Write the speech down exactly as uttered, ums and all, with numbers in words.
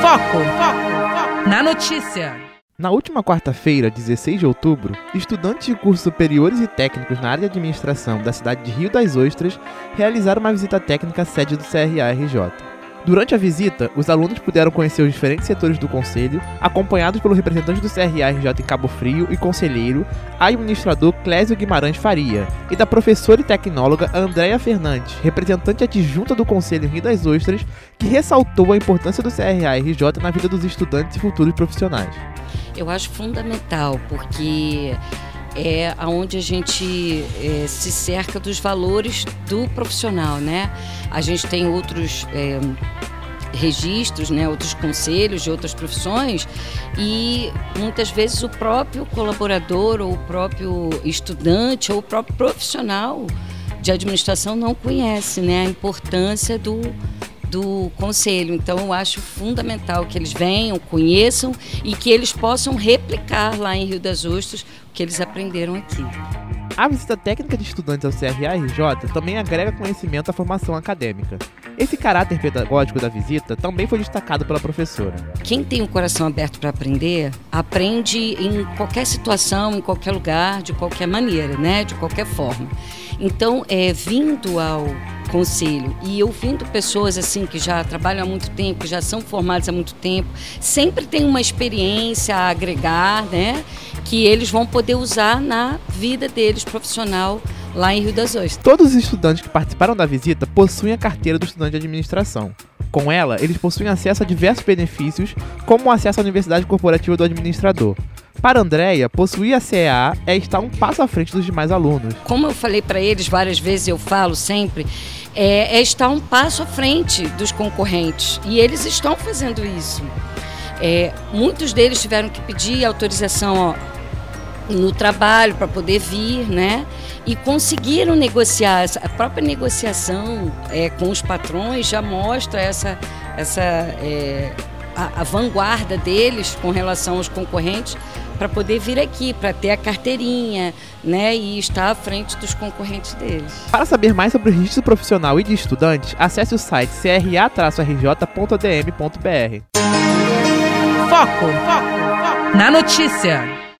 Foco, foco, na notícia. Na última quarta-feira, dezesseis de outubro, estudantes de cursos superiores e técnicos na área de administração da cidade de Rio das Ostras realizaram uma visita técnica à sede do C R A R J. Durante a visita, os alunos puderam conhecer os diferentes setores do Conselho, acompanhados pelo representante do C R A R J em Cabo Frio e conselheiro, administrador Clésio Guimarães Faria, e da professora e tecnóloga Andréia Fernandes, representante adjunta do Conselho em Rio das Ostras, que ressaltou a importância do C R A R J na vida dos estudantes e futuros profissionais. Eu acho fundamental, porque é onde a gente é, se cerca dos valores do profissional, né? A gente tem outros é, registros, né? Outros conselhos de outras profissões e muitas vezes o próprio colaborador ou o próprio estudante ou o próprio profissional de administração não conhece, né? A importância do do conselho. Então eu acho fundamental que eles venham, conheçam e que eles possam replicar lá em Rio das Ostras o que eles aprenderam aqui. A visita técnica de estudantes ao C R A R J também agrega conhecimento à formação acadêmica. Esse caráter pedagógico da visita também foi destacado pela professora. Quem tem o coração aberto para aprender, aprende em qualquer situação, em qualquer lugar, de qualquer maneira, né? De qualquer forma. Então, é, vindo ao conselho e ouvindo pessoas assim que já trabalham há muito tempo, que já são formadas há muito tempo, sempre tem uma experiência a agregar, né? Que eles vão poder usar na vida deles profissional lá em Rio das Ostras. Todos os estudantes que participaram da visita possuem a carteira do estudante de administração. Com ela, eles possuem acesso a diversos benefícios, como o acesso à universidade corporativa do administrador. Para Andréia, possuir a C E A é estar um passo à frente dos demais alunos. Como eu falei para eles várias vezes, eu falo sempre, é, é estar um passo à frente dos concorrentes. E eles estão fazendo isso. É, muitos deles tiveram que pedir autorização ó, no trabalho para poder vir, né? E conseguiram negociar. A própria negociação é, com os patrões já mostra essa, essa é, a, a vanguarda deles com relação aos concorrentes para poder vir aqui, para ter a carteirinha, né? E estar à frente dos concorrentes deles. Para saber mais sobre o registro profissional e de estudantes, acesse o site c r a r j ponto a d m ponto b r. Foco, foco, foco na notícia.